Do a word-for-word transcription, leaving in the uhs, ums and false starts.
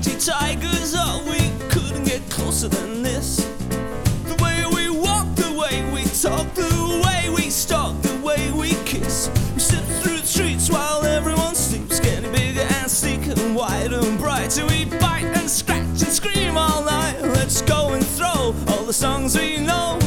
mighty tigers. Oh, we couldn't get closer than this. The way we walk, the way we talk, the way we stalk, the way we kiss. We step through the streets while everyone sleeps, getting bigger and sleeker and wider and brighter. We bite and scratch and scream all night. Let's go and throw all the songs we know